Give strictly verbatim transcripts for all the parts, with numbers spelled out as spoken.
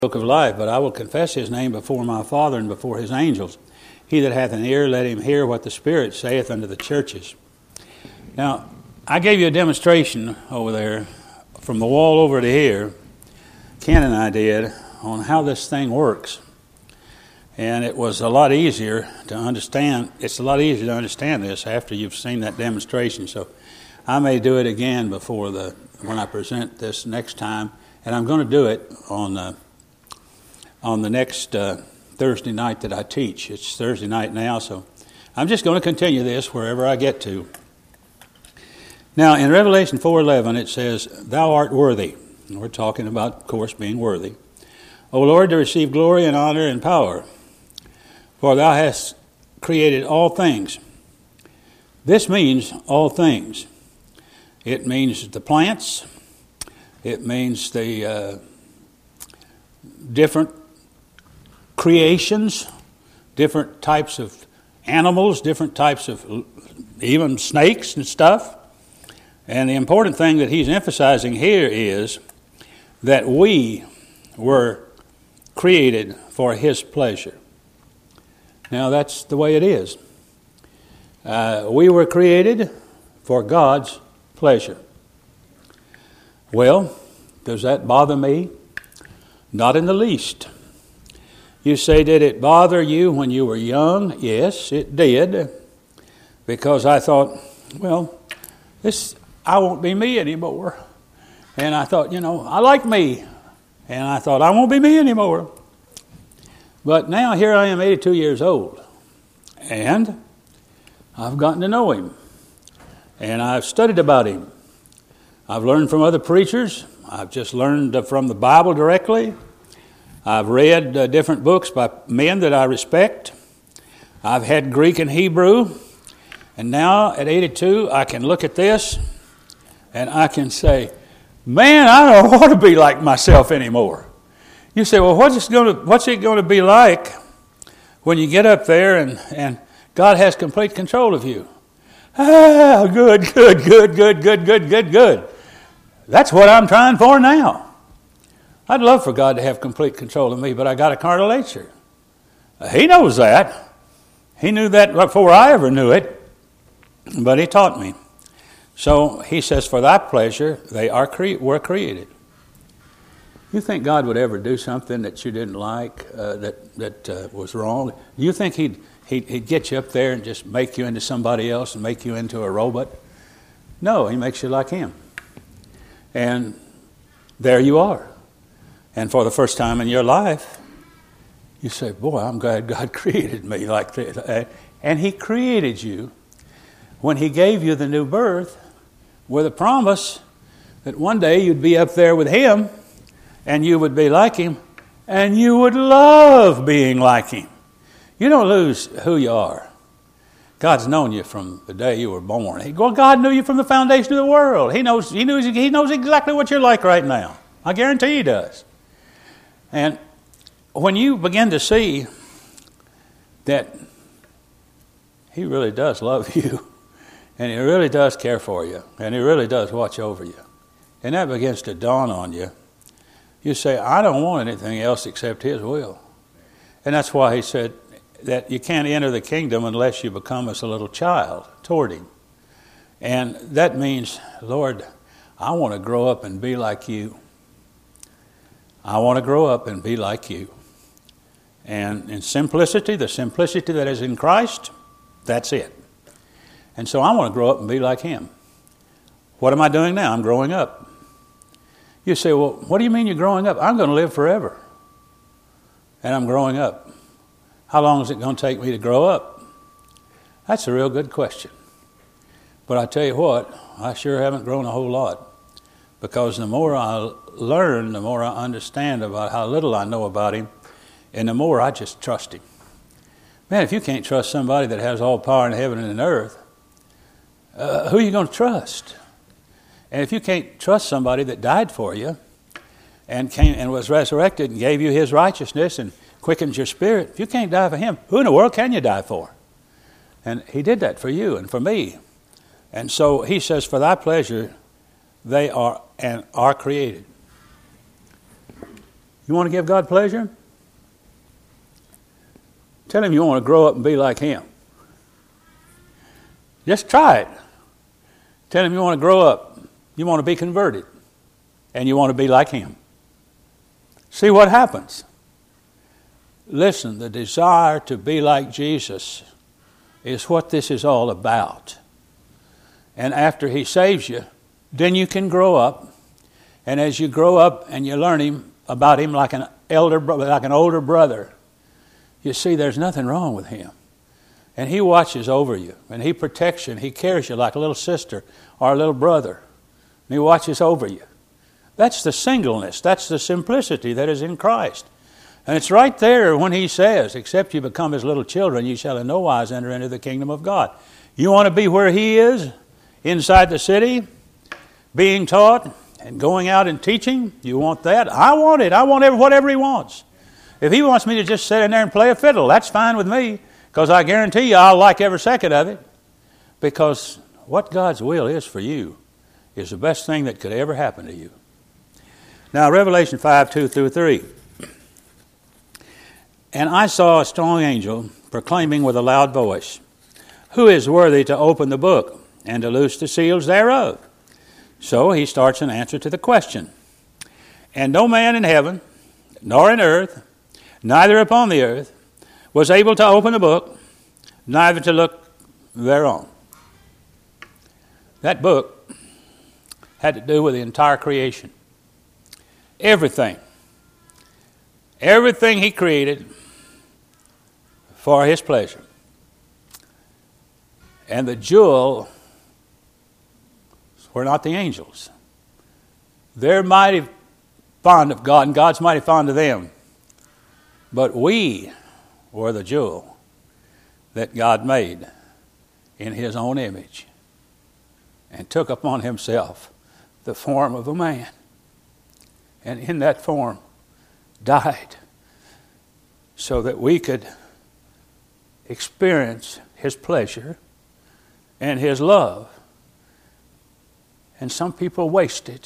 book of life, but I will confess his name before my Father and before his angels. He that hath an ear, let him hear what the Spirit saith unto the churches. Now, I gave you a demonstration over there from the wall over to here, Ken and I did, on how this thing works. And it was a lot easier to understand. It's a lot easier to understand this after you've seen that demonstration. So I may do it again before the when I present this next time. And I'm going to do it on the on the next uh, Thursday night that I teach. It's Thursday night now, so I'm just going to continue this wherever I get to. Now, in Revelation four eleven, it says, "Thou art worthy." And we're talking about, of course, being worthy. "O Lord, to receive glory and honor and power, for thou hast created all things." This means all things. It means the plants. It means the uh, different creations, different types of animals, different types of even snakes and stuff. And the important thing that he's emphasizing here is that we were created for his pleasure. Now, that's the way it is. Uh, we were created for God's pleasure. Well, does that bother me? Not in the least. You say, did it bother you when you were young? Yes, it did. Because I thought, well, this I won't be me anymore. And I thought, you know, I like me. And I thought, I won't be me anymore. But now here I am, eighty-two years old. And I've gotten to know him. And I've studied about him. I've learned from other preachers. I've just learned from the Bible directly. I've read uh, different books by men that I respect. I've had Greek and Hebrew. And now at eighty-two, I can look at this and I can say, man, I don't want to be like myself anymore. You say, well, what's it going to, what's it going to be like when you get up there and, and God has complete control of you? Ah, good, good, good, good, good, good, good, good. That's what I'm trying for now. I'd love for God to have complete control of me, but I got a carnal nature. He knows that. He knew that before I ever knew it, but he taught me. So he says, for thy pleasure, they are cre- were created. You think God would ever do something that you didn't like, uh, that that uh, was wrong? You think he'd, he'd he'd get you up there and just make you into somebody else and make you into a robot? No, he makes you like him. And there you are. And for the first time in your life, you say, boy, I'm glad God created me like this. And he created you when he gave you the new birth with a promise that one day you'd be up there with him and you would be like him and you would love being like him. You don't lose who you are. God's known you from the day you were born. He, well, God knew you from the foundation of the world. He knows, he knows, he knows exactly what you're like right now. I guarantee he does. And when you begin to see that he really does love you, and he really does care for you, and he really does watch over you, and that begins to dawn on you, you say, I don't want anything else except his will. And that's why he said that you can't enter the kingdom unless you become as a little child toward him. And that means, Lord, I want to grow up and be like you. I want to grow up and be like you. And in simplicity, the simplicity that is in Christ, that's it. And so I want to grow up and be like him. What am I doing now? I'm growing up. You say, well, what do you mean you're growing up? I'm going to live forever. And I'm growing up. How long is it going to take me to grow up? That's a real good question. But I tell you what, I sure haven't grown a whole lot. Because the more I learn, the more I understand about how little I know about him, and the more I just trust him. Man, if you can't trust somebody that has all power in heaven and in earth, uh, who are you going to trust? And if you can't trust somebody that died for you and came and was resurrected and gave you his righteousness and quickens your spirit, if you can't die for him, who in the world can you die for? And he did that for you and for me. And so he says, for thy pleasure, they are and are created. You want to give God pleasure? Tell him you want to grow up and be like him. Just try it. Tell him you want to grow up. You want to be converted. And you want to be like him. See what happens. Listen, the desire to be like Jesus is what this is all about. And after he saves you, then you can grow up. And as you grow up and you learn him about him like an elder, like an older brother, you see there's nothing wrong with him. And he watches over you, and he protects you, and he cares you like a little sister or a little brother. And he watches over you. That's the singleness. That's the simplicity that is in Christ. And it's right there when he says, except you become his little children, you shall in no wise enter into the kingdom of God. You want to be where he is, inside the city, being taught and going out and teaching? You want that? I want it. I want whatever he wants. If he wants me to just sit in there and play a fiddle, that's fine with me, because I guarantee you I'll like every second of it. Because what God's will is for you is the best thing that could ever happen to you. Now, Revelation five, two through three. And I saw a strong angel proclaiming with a loud voice, who is worthy to open the book and to loose the seals thereof? So he starts an answer to the question. And no man in heaven, nor in earth, neither upon the earth, was able to open the book, neither to look thereon. That book had to do with the entire creation. Everything. Everything he created for his pleasure. And the jewel were not the angels. They're mighty fond of God, and God's mighty fond of them. But we were the jewel that God made in his own image and took upon himself the form of a man. And in that form died so that we could experience his pleasure and his love. And some people waste it.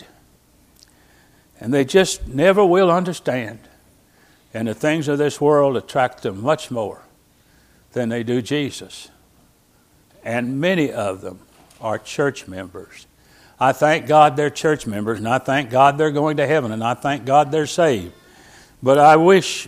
And they just never will understand. And the things of this world attract them much more than they do Jesus. And many of them are church members. I thank God they're church members, and I thank God they're going to heaven, and I thank God they're saved. But I wish,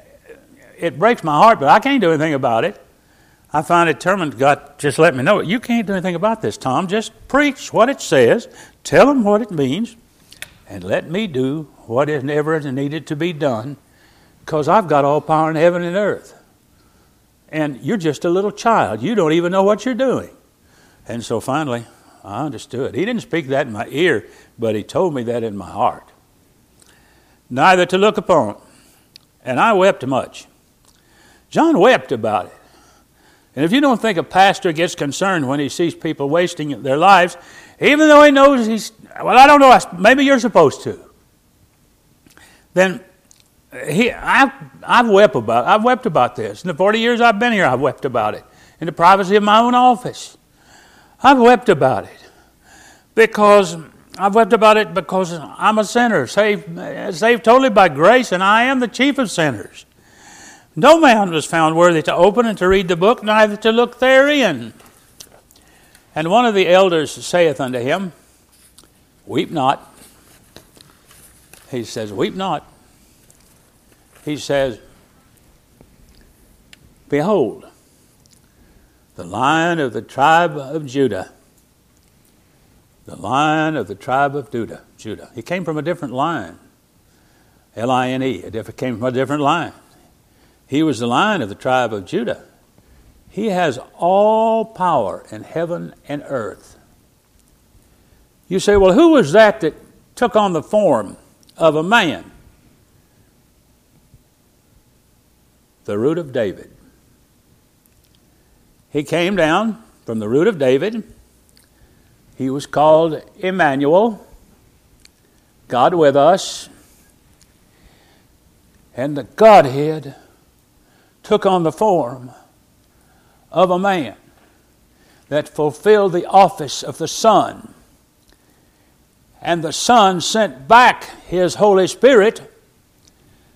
it breaks my heart, but I can't do anything about it. I find it determined, God just let me know, you can't do anything about this, Tom. Just preach what it says, tell them what it means, and let me do what is ever needed to be done, because I've got all power in heaven and earth. And you're just a little child. You don't even know what you're doing. And so finally, I understood. He didn't speak that in my ear, but he told me that in my heart. Neither to look upon. And I wept much. John wept about it. And if you don't think a pastor gets concerned when he sees people wasting their lives, even though he knows he's, well, I don't know, maybe you're supposed to, then he, I've, I've wept about I've wept about this. In the forty years I've been here, I've wept about it. In the privacy of my own office. I've wept about it. Because I've wept about it because I'm a sinner, saved, saved totally by grace, and I am the chief of sinners. No man was found worthy to open and to read the book, neither to look therein. And one of the elders saith unto him, weep not. He says, weep not. He says, behold, the Lion of the tribe of Judah. The Lion of the tribe of Judah. Judah. He came from a different line. L I N E. It came from a different line. He was the Lion of the tribe of Judah. He has all power in heaven and earth. You say, well, who was that that took on the form of a man? The root of David. He came down from the root of David. He was called Emmanuel, God with us. And the Godhead took on the form of a man that fulfilled the office of the Son. And the Son sent back His Holy Spirit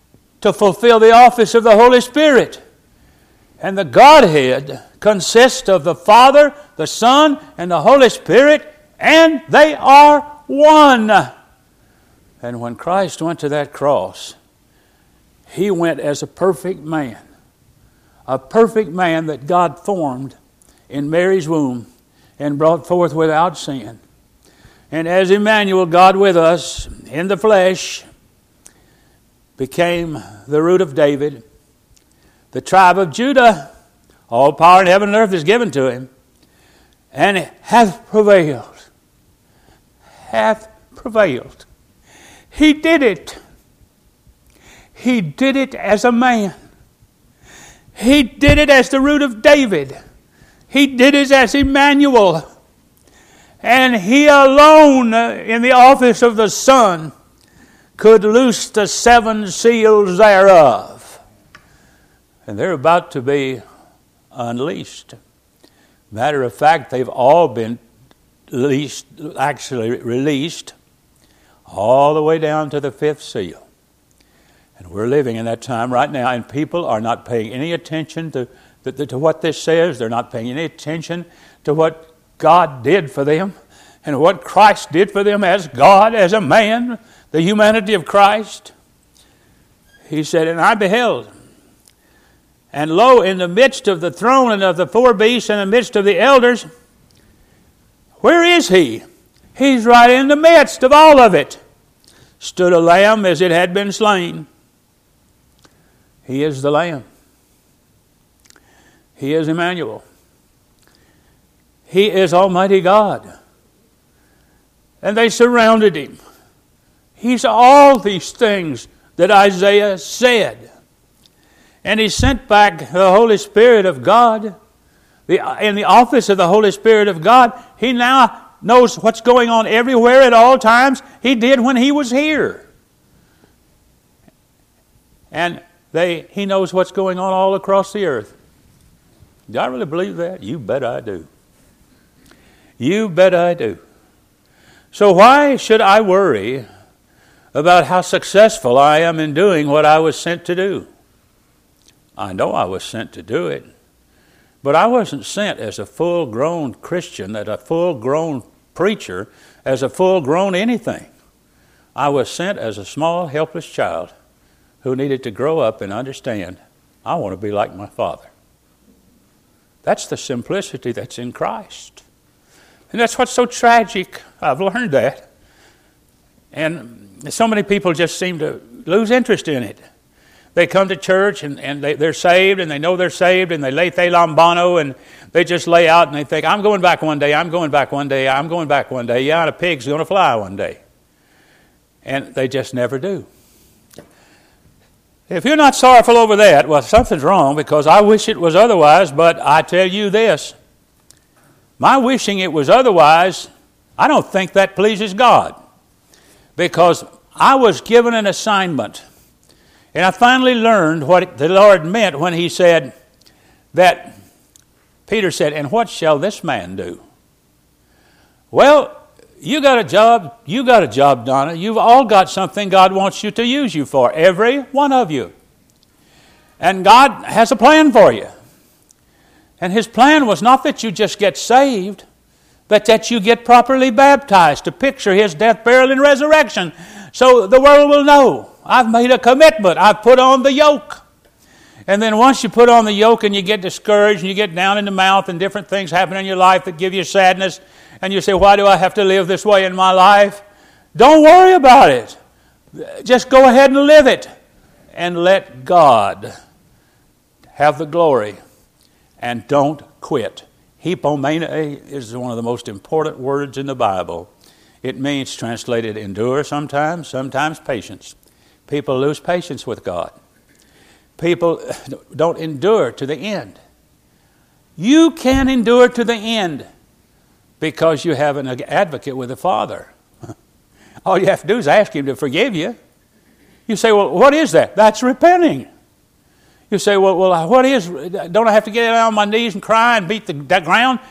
to fulfill the office of the Holy Spirit. And the Godhead consists of the Father, the Son, and the Holy Spirit, and they are one. And when Christ went to that cross, He went as a perfect man, a perfect man that God formed in Mary's womb and brought forth without sin. And as Emmanuel, God with us in the flesh, became the root of David, the tribe of Judah, all power in heaven and earth is given to Him, and it hath prevailed. Hath prevailed. He did it. He did it as a man. He did it as the root of David. He did it as Emmanuel. And He alone, in the office of the Son, could loose the seven seals thereof. And they're about to be unleashed. Matter of fact, they've all been leased, actually released all the way down to the fifth seal. And we're living in that time right now, and people are not paying any attention to, to, to what this says. They're not paying any attention to what God did for them and what Christ did for them as God, as a man, the humanity of Christ. He said, and I beheld, and lo, in the midst of the throne and of the four beasts and in the midst of the elders, where is He? He's right in the midst of all of it. Stood a lamb as it had been slain. He is the Lamb. He is Emmanuel. He is Almighty God. And they surrounded Him. He's all these things that Isaiah said. And He sent back the Holy Spirit of God. The, in the office of the Holy Spirit of God, He now knows what's going on everywhere at all times. He did when He was here. And they, He knows what's going on all across the earth. Do I really believe that? You bet I do. You bet I do. So why should I worry about how successful I am in doing what I was sent to do? I know I was sent to do it. But I wasn't sent as a full-grown Christian, as a full-grown preacher, as a full-grown anything. I was sent as a small, helpless child who needed to grow up and understand, I want to be like my Father. That's the simplicity that's in Christ. And that's what's so tragic. I've learned that. And so many people just seem to lose interest in it. They come to church and, and they, they're saved and they know they're saved and they lay the lambano and they just lay out and they think, I'm going back one day, I'm going back one day, I'm going back one day. Yeah, and a pig's going to fly one day. And they just never do. If you're not sorrowful over that, well, something's wrong, because I wish it was otherwise, but I tell you this. My wishing it was otherwise, I don't think that pleases God, because I was given an assignment. And I finally learned what the Lord meant when He said that, Peter said, and what shall this man do? Well, you got a job, you got a job, Donna. You've all got something God wants you to use you for, every one of you. And God has a plan for you. And His plan was not that you just get saved, but that you get properly baptized to picture His death, burial, and resurrection. So the world will know, I've made a commitment, I've put on the yoke. And then once you put on the yoke and you get discouraged and you get down in the mouth and different things happen in your life that give you sadness, and you say, why do I have to live this way in my life? Don't worry about it. Just go ahead and live it. And let God have the glory. And don't quit. Hypomene is one of the most important words in the Bible. It means, translated, endure sometimes, sometimes patience. People lose patience with God. People don't endure to the end. You can endure to the end because you have an advocate with the Father. All you have to do is ask Him to forgive you. You say, well, what is that? That's repenting. You say, well, well, what is, don't I have to get on my knees and cry and beat the, the ground?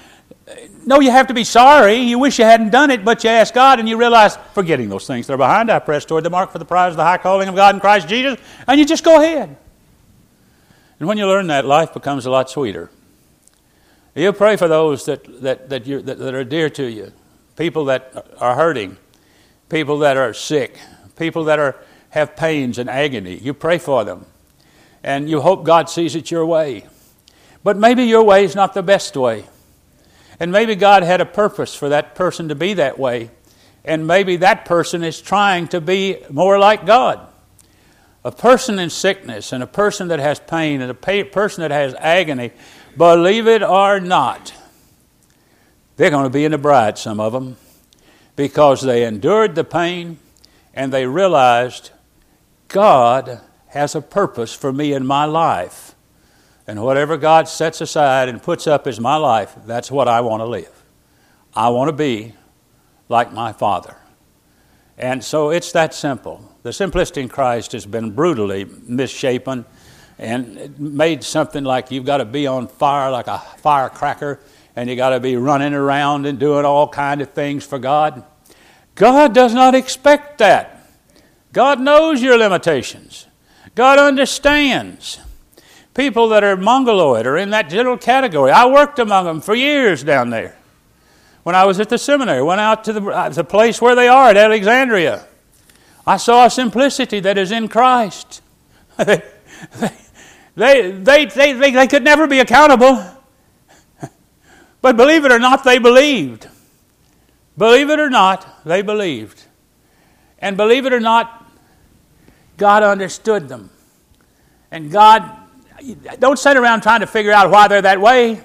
no, you have to be sorry. You wish you hadn't done it, but you ask God and you realize, forgetting those things that are behind, I press toward the mark for the prize of the high calling of God in Christ Jesus, and you just go ahead. And when you learn that, life becomes a lot sweeter. You pray for those that, that, that, you, that, that are dear to you, people that are hurting, people that are sick, people that are have pains and agony. You pray for them, and you hope God sees it your way. But maybe your way is not the best way. And maybe God had a purpose for that person to be that way. And maybe that person is trying to be more like God. A person in sickness and a person that has pain and a person that has agony, believe it or not, they're going to be in the bride, some of them, because they endured the pain and they realized God has a purpose for me in my life. And whatever God sets aside and puts up as my life, that's what I want to live. I want to be like my Father. And so it's that simple. The simplicity in Christ has been brutally misshapen and made something like you've got to be on fire like a firecracker, and you got to be running around and doing all kinds of things for God. God does not expect that. God knows your limitations. God understands. People that are mongoloid are in that general category. I worked among them for years down there. When I was at the seminary, went out to the, the place where they are at Alexandria. I saw a simplicity that is in Christ. they, they, they, they, they, they could never be accountable. But believe it or not, they believed. Believe it or not, they believed. And believe it or not, God understood them. And God, don't sit around trying to figure out why they're that way.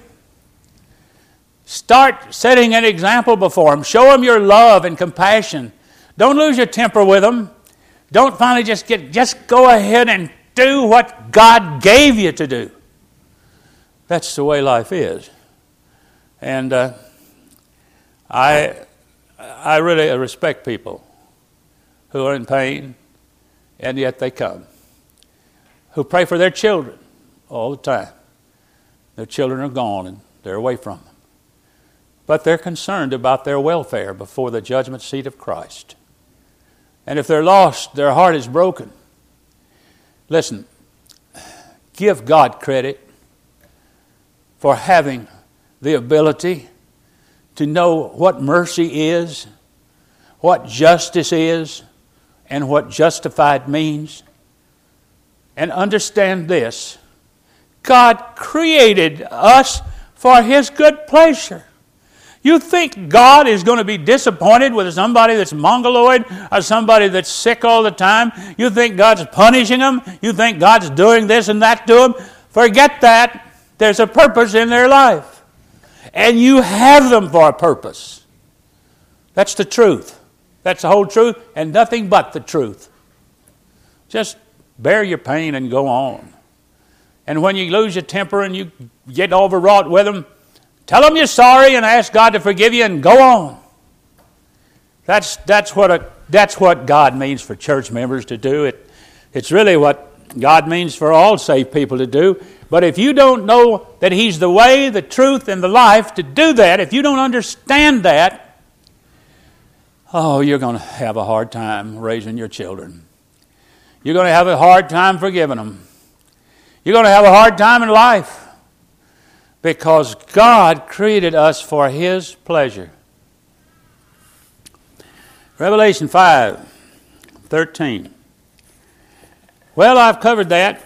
Start setting an example before them. Show them your love and compassion. Don't lose your temper with them. Don't finally just get, just go ahead and do what God gave you to do. That's the way life is. And uh, I, I really respect people who are in pain, and yet they come. Who pray for their children all the time. Their children are gone and they're away from them. But they're concerned about their welfare before the judgment seat of Christ. And if they're lost, their heart is broken. Listen, give God credit for having the ability to know what mercy is, what justice is, and what justified means. And understand this: God created us for His good pleasure. You think God is going to be disappointed with somebody that's mongoloid or somebody that's sick all the time? You think God's punishing them? You think God's doing this and that to them? Forget that. There's a purpose in their life. And you have them for a purpose. That's the truth. That's the whole truth and nothing but the truth. Just bear your pain and go on. And when you lose your temper and you get overwrought with them, tell them you're sorry and ask God to forgive you and go on. That's that's what a that's what God means for church members to do. It it's really what God means for all saved people to do. But if you don't know that He's the way, the truth, and the life to do that, if you don't understand that, oh, you're going to have a hard time raising your children. You're going to have a hard time forgiving them. You're going to have a hard time in life. Because God created us for His pleasure. Revelation five thirteen. Well, I've covered that.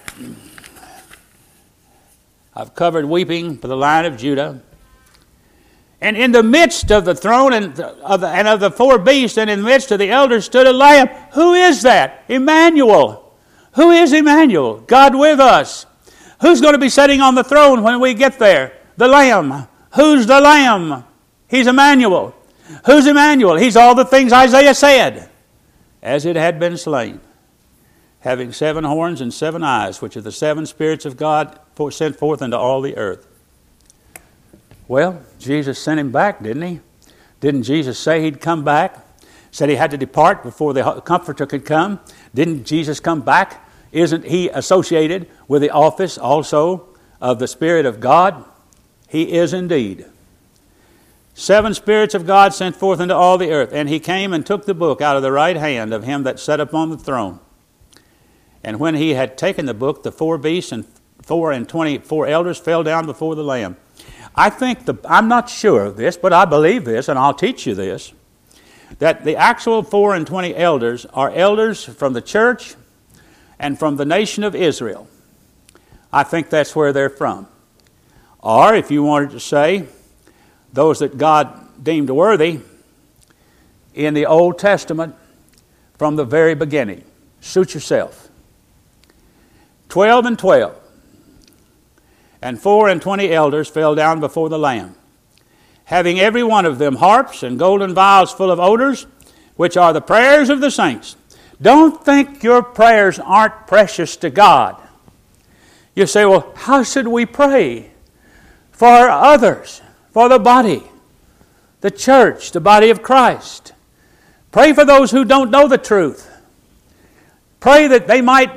I've covered weeping for the Lion of Judah. And in the midst of the throne and of the, and of the four beasts, and in the midst of the elders stood a Lamb. Who is that? Emmanuel. Who is Emmanuel? God with us. Who's going to be sitting on the throne when we get there? The Lamb. Who's the Lamb? He's Emmanuel. Who's Emmanuel? He's all the things Isaiah said. As it had been slain, having seven horns and seven eyes, which are the seven spirits of God sent forth into all the earth. Well, Jesus sent him back, didn't he? Didn't Jesus say he'd come back? Said he had to depart before the Comforter could come. Didn't Jesus come back? Isn't he associated with the office also of the Spirit of God? He is indeed. seven spirits of God sent forth into all the earth. And he came and took the book out of the right hand of him that sat upon the throne. And when he had taken the book, the four beasts and four and twenty-four elders fell down before the Lamb. I think, the, I'm not sure of this, but I believe this, and I'll teach you this, that the actual four and twenty elders are elders from the church and from the nation of Israel. I think that's where they're from. Or, if you wanted to say, those that God deemed worthy in the Old Testament from the very beginning. Suit yourself. Twelve and twelve. And four and twenty elders fell down before the Lamb, having every one of them harps and golden vials full of odors, which are the prayers of the saints. Don't think your prayers aren't precious to God. You say, well, how should we pray? For others, for the body, the church, the body of Christ. Pray for those who don't know the truth. Pray that they might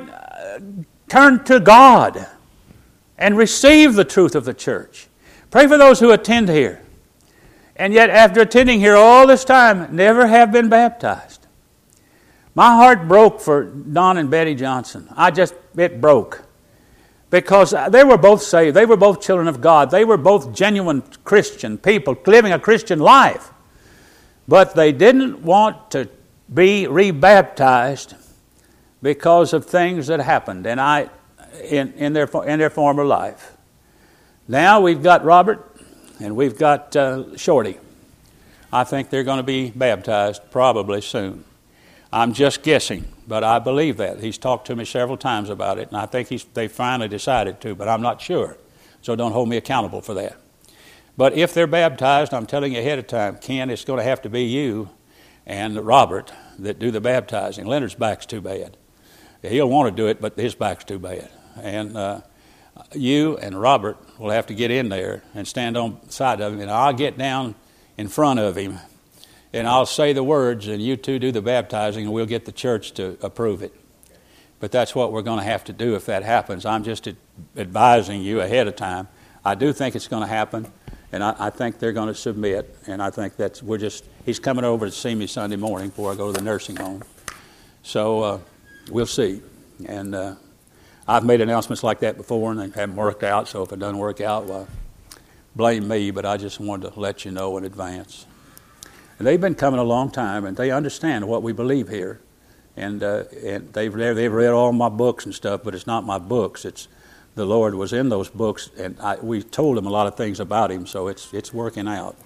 turn to God and receive the truth of the church. Pray for those who attend here, and yet after attending here all this time, never have been baptized. My heart broke for Don and Betty Johnson. I just, it broke. Because they were both saved. They were both children of God. They were both genuine Christian people living a Christian life. But they didn't want to be rebaptized because of things that happened and I in, in their in their former life. Now we've got Robert and we've got uh, Shorty. I think they're going to be baptized probably soon. I'm just guessing, but I believe that. He's talked to me several times about it, and I think he's, they finally decided to, but I'm not sure. So don't hold me accountable for that. But if they're baptized, I'm telling you ahead of time, Ken, it's going to have to be you and Robert that do the baptizing. Leonard's back's too bad. He'll want to do it, but his back's too bad. And uh, you and Robert will have to get in there and stand on the side of him, and I'll get down in front of him, and I'll say the words, and you two do the baptizing, and we'll get the church to approve it. But that's what we're going to have to do if that happens. I'm just advising you ahead of time. I do think it's going to happen, and I, I think they're going to submit, and I think that's, we're just, he's coming over to see me Sunday morning before I go to the nursing home. So uh, we'll see. And uh, I've made announcements like that before, and they haven't worked out, so if it doesn't work out, well, blame me, but I just wanted to let you know in advance. And they've been coming a long time, and they understand what we believe here. And uh, and they've they've read all my books and stuff, but it's not my books. It's the Lord was in those books, and I, we told them a lot of things about Him, so it's it's working out.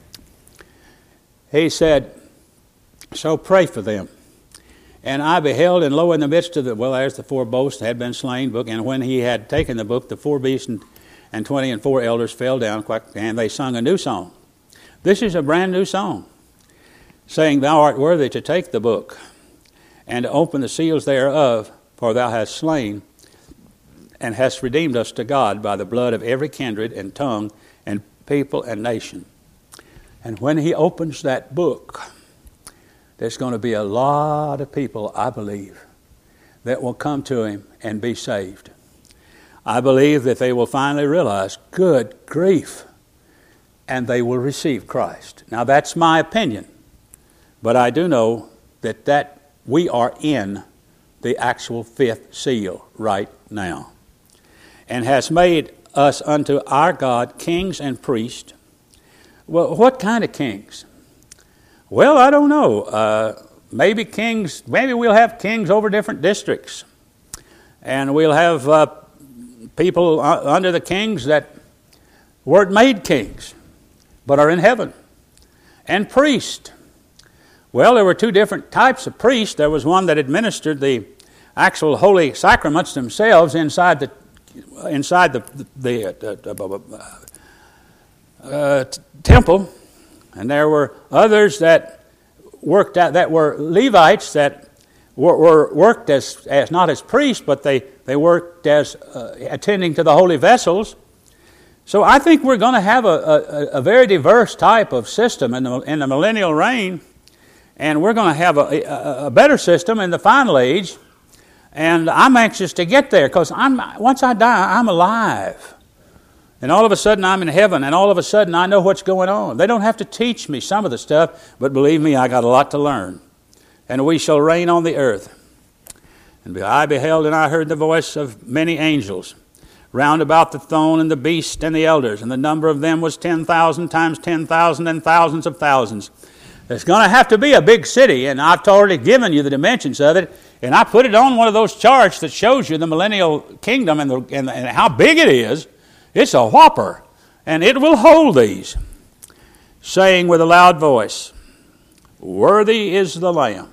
He said, so pray for them. And I beheld, and lo, in the midst of the, well, there's the four boasts had been slain book, and when he had taken the book, the four beasts and, and twenty and four elders fell down, and they sung a new song. This is a brand new song, saying, Thou art worthy to take the book and to open the seals thereof, for thou hast slain and hast redeemed us to God by the blood of every kindred and tongue and people and nation. And when he opens that book, there's going to be a lot of people, I believe, that will come to him and be saved. I believe that they will finally realize, good grief, and they will receive Christ. Now that's my opinion, but I do know that that we are in the actual fifth seal right now, and has made us unto our God kings and priests. Well, what kind of kings? Well, I don't know. Uh, maybe kings, maybe we'll have kings over different districts, and we'll have uh, people uh, under the kings that weren't made kings, but are in heaven, and priests. Well, there were two different types of priests. There was one that administered the actual holy sacraments themselves inside the inside the the, the uh, uh, temple, and there were others that worked out that were Levites that were, were worked as as not as priests, but they they worked as uh, attending to the holy vessels. So I think we're going to have a, a, a very diverse type of system in the in the millennial reign. And we're going to have a, a, a better system in the final age. And I'm anxious to get there because I'm once I die, I'm alive. And all of a sudden I'm in heaven, and all of a sudden I know what's going on. They don't have to teach me some of the stuff, but believe me, I got a lot to learn. And we shall reign on the earth. And I beheld and I heard the voice of many angels round about the throne and the beast and the elders, and the number of them was ten thousand times ten thousand and thousands of thousands. There's going to have to be a big city, and I've already given you the dimensions of it, and I put it on one of those charts that shows you the millennial kingdom and, the, and, and how big it is. It's a whopper, and it will hold these, saying with a loud voice, worthy is the Lamb.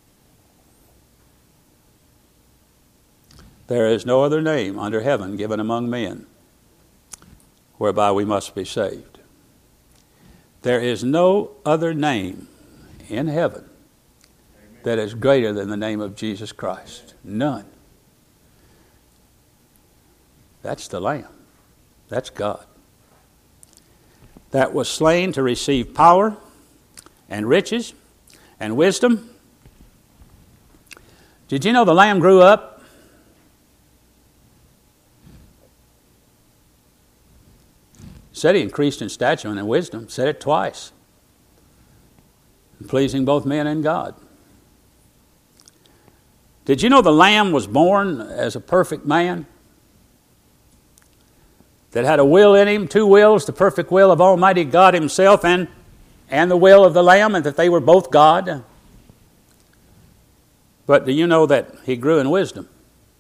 There is no other name under heaven given among men whereby we must be saved. There is no other name in heaven that is greater than the name of Jesus Christ. None. That's the Lamb. That's God. That was slain to receive power and riches and wisdom. Did you know the Lamb grew up? Said he increased in stature and in wisdom. Said it twice. Pleasing both men and God. Did you know the Lamb was born as a perfect man? That had a will in him, two wills, the perfect will of Almighty God himself and, and the will of the Lamb, and that they were both God. But do you know that he grew in wisdom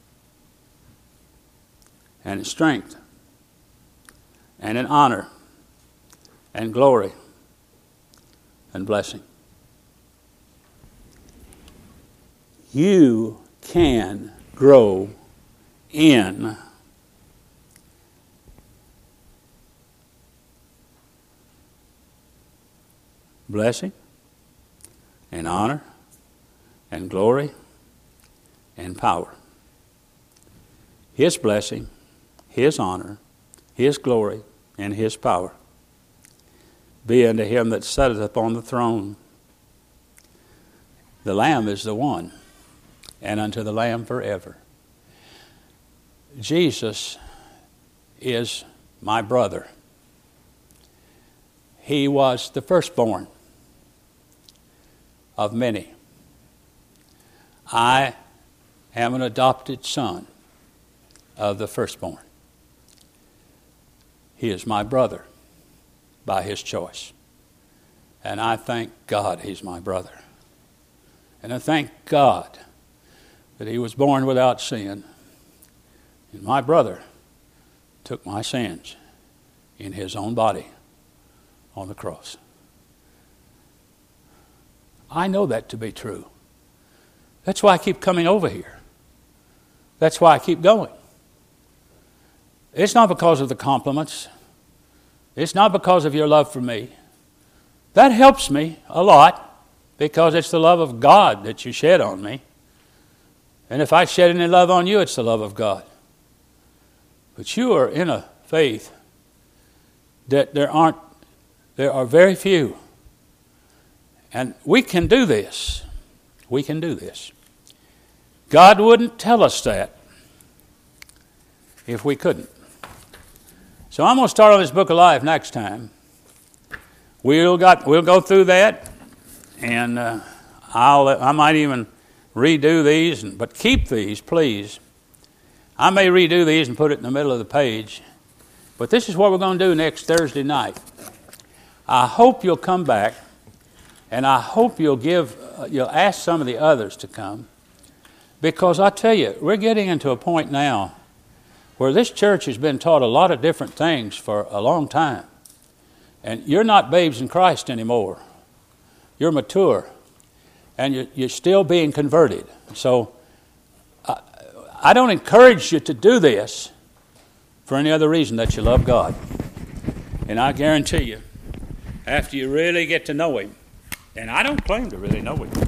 and in strength and in honor and glory and blessing? You can grow in blessing and honor and glory and power. His blessing, His honor, His glory, and His power be unto Him that sitteth upon the throne. The Lamb is the one, and unto the Lamb forever. Jesus is my brother. He was the firstborn of many. I am an adopted son of the firstborn. He is my brother by his choice. And I thank God he's my brother. And I thank God that he was born without sin. And my brother took my sins in his own body on the cross. I know that to be true. That's why I keep coming over here. That's why I keep going. It's not because of the compliments. It's not because of your love for me. That helps me a lot because it's the love of God that you shed on me. And if I shed any love on you, it's the love of God. But you are in a faith that there aren't, there are very few. And we can do this. We can do this. God wouldn't tell us that if we couldn't. So I'm going to start on this book of life next time. We'll got we'll go through that, and uh, I'll I might even redo these, but keep these, please. I may redo these and put it in the middle of the page, but this is what we're going to do next Thursday night. I hope you'll come back. And I hope you'll give, uh, you'll ask some of the others to come. Because I tell you, we're getting into a point now where this church has been taught a lot of different things for a long time. And you're not babes in Christ anymore. You're mature. And you're, you're still being converted. So I, I don't encourage you to do this for any other reason that you love God. And I guarantee you, after you really get to know Him, and I don't claim to really know Him,